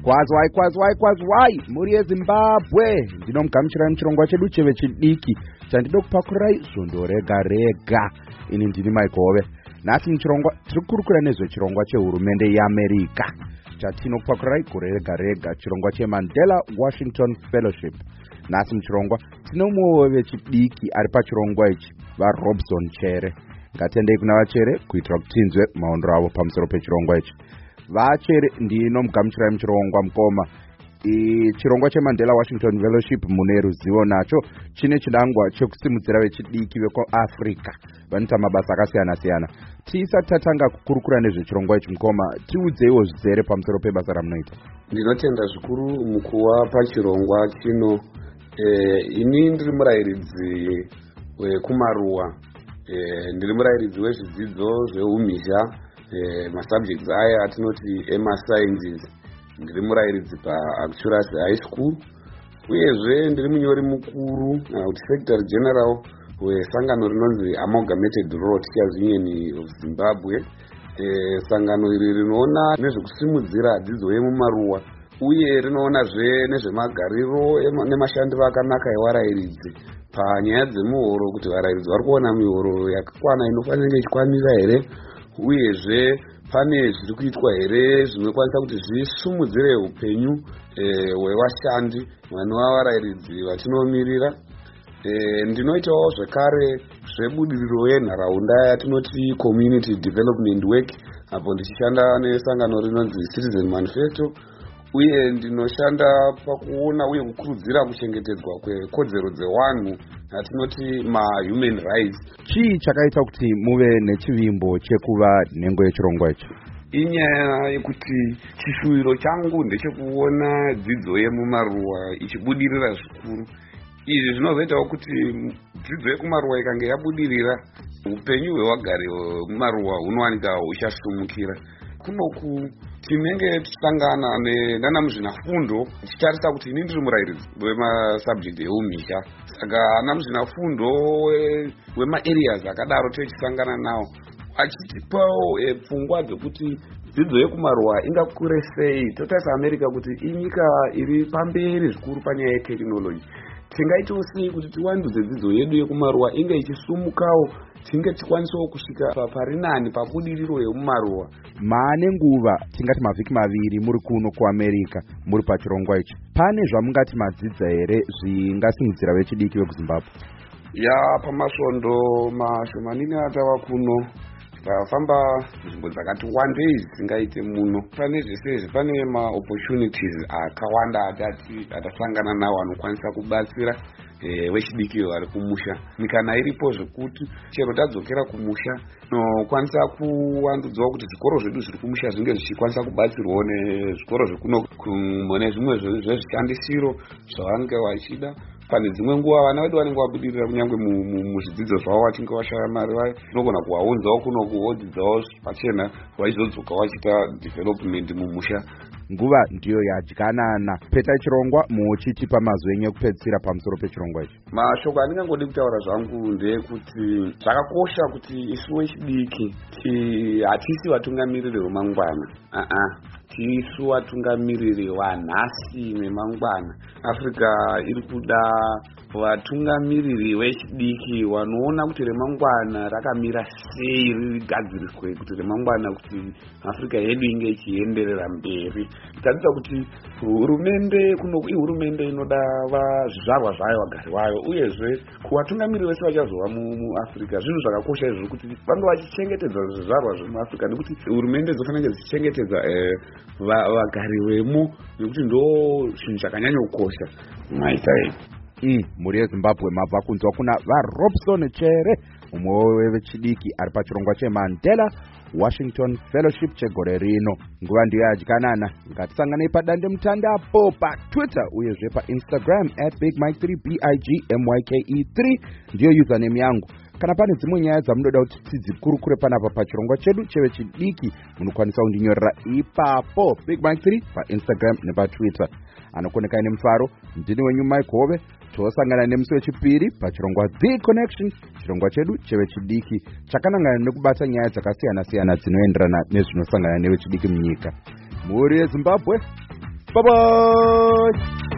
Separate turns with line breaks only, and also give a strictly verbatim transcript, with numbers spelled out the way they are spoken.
Kwazwai kwazwai kwazwai muri yeZimbabwe ndinomugamuchirai muchirongwa chedu chevechidiki chandido kupakurai zvondo rega rega. Ini ndini Mike Hove. Nhasi muchirongwa tiri kukurukura nezvechirongwa chehurumende yeAmerica chatinokupakurai gore rega rega, chirongwa cheMandela Washington Fellowship. Nhasi muchirongwa tino mumwe wevechidiki ari pachirongwa ichi, vaRobson Chere. Ngatendei kuna vachere kuitira kuti tinzwe maondero avo pamusoro pechirongwa ichi. Vachere ndinomugamuchirai muchirongwa mukoma. Chirongwa cheMandela Washington Fellowship mune ruzivo nacho chine chidangwa chekusimudzira vechidiki vekuAfrica vanoita mabasa akasiyana siyana. Tisati tatanga kukurukura nezvechirongwa ichi mukoma, tiudzeiwo zvizere pamusoro pebasa ramunoita.
Ndinotenda zvikuru mukuwapa chirongwa chino. Eh, ini ndiri murayiridzi wekumaruwa. Eh, ndiri murayiridzi wezvidzidzo zveumisha, eh, masubjects aya atinoti emasciences. Ndiri murayiridzi paActuras High School, uyezve ndiri munyori mukuru kuti Secretary General wesangano rinonzi Amalgamated Rural Teachers Union of Zimbabwe. Eh, sangano iri rinoona nezvekusimudzira dzidzo yemumaruwa uye rinoonazve nezvemagariro nemashandiro akanaka evarayiridzi panyaya dzemuhoro, kuti varayiridzi vari kuona mihoro yakakwana inofanira ichikwanira here, uyezve pane zviri kuitwa here zvinokwanisa kuti zvisumudzire upenyu hwevashandi e, vanova varayiridzi vatinomirira. E, ndinoitawo zvekare zvebudiriro yenharaunda yatinoti community development work, apo ndichishanda nesangano rinonzi Citizen Manifesto, uye ndinoshanda pakuona uye kukurudzira kuchengetedzwa kwekodzero dzevanhu atinoti ma-human rights.
Chii chakaita kuti muve nechivimbo chekuva nhengo yechirongwa ichi?
Inyaya yekuti chishuwiro changu ndechekuona dzidzo yemumaruwa ichibudirira zvikuru. Izvi zvinozoitawo kuti dzidzo yekumaruwa ikange yabudirira, upenyu hwevagari vemumaruwa hunowanika huchasumukira. Kunoku tinenge tichitangana nana muzvinafundo tichitarisa kuti ini ndiri murayiridzi wemasubject eumisha, saka ana muzvinafundo wemaareas akadaro tichisangana nawo achitipawo pfungwa dzekuti dzidzo yekumaruwa ingakure sei. Totarisa America kuti inyika iri pamberi zvikuru panyaya yetekinoloji. Tingaitawo sei kuti tiwandudze dzidzo yedu yekumaruwa inge ichisumukawo, tinge tikwanisawo kusvika parinani pabudiriro yemumaruwa.
Maane nguva tingati mavhiki maviri muri kuno kuAmerica muri pachirongwa ichi. Pane zvamungati madzidza here zvingasimudzira vechidiki vekuZimbabwe?
Ya, pamasvondo mashomanini atava kuno tafamba nzvimbo dzakati wandei dzisingaite muno. Pane zvese izvi pane ma-opportunities akawanda atati atasangana nawo anokwanisa kubatsira e, vechidiki vari kumusha. Mikana iripo zvekuti chero tadzokera kumusha nokwanisa kuwandudzwa kuti zvikoro zvedu zviri kumusha zvinge zvichikwanisa kubatsirwawo nezvikoro zvekuno mune zvimwe zvezvishandisiro zvavange vachida. Pane dzimwe nguva vana vedu vanenge vabudirira kunyange muzvidzidzo zvavo vachinge vashaya mari vaye, tinogona kuvaunzawo kuno kuvodzidzawo pachena vaizodzoka vachiita development mumusha.
Nguva ndiyo yadyanana. Peta chirongwa muchitipa mazwi enyu ekupedzisira pamusoro pechirongwa ichi.
Mashoko andingangodi kutaura zvangu ndeyekuti zvakakosha kuti isu vechidiki hatisi vatungamiriri vemangwana. uh-uh. Tisu vatungamiriri vanhasi nemangwana. Africa iri kuda vatungamiriri vechidiki vanoona kuti remangwana rakamira sei, ririgadziriswe kuti remangwana kuti Africa yedu inge ichienderera mberi. Tadzidza kuti hurumende kuno ihurumende inoda zvizvarwa zvayo vagari vayo, uyezve kuvatungamiriri vese vachazova muAfrica zvinhu zvakakosha izvo kuti vange vachichengetedza zvizvarwa zvemuAfrica, nekuti hurumende dzofanira dzichengetedza eh, vagari vemo, nekuti ndo chinhu chakanyanya kukosha. Maita
Mm, muri yeZimbabwe mabva kunzwa kuna vaRobson Chere, umwe wevechidiki ari pachirongwa cheMandela Washington Fellowship chegore rino. Nguva ndiyo yadyanana. Ngatisanganei padande mutandapo paTwitter uyezve paInstagram at Big Mike three B I G M Y K E three ndiyo username yangu. Kana pane dzimwe nyaya dzamunoda kuti tidzikurukure panapa pachirongwa chedu chevechidiki, munokwanisa kundinyorera ipapo Big Mike three paInstagram nepaTwitter. Anokoneka nemufaro, ndini wenyu Mike Hove. Tosangana nemusi wechipiri pachirongwa The Connection, chirongwa chedu chevechidiki chakanangana nekubata nyaya dzakasiyana siyana dzinoenderana nezvinosangana nevechidiki munyika. Muri yeZimbabwe, bye bye.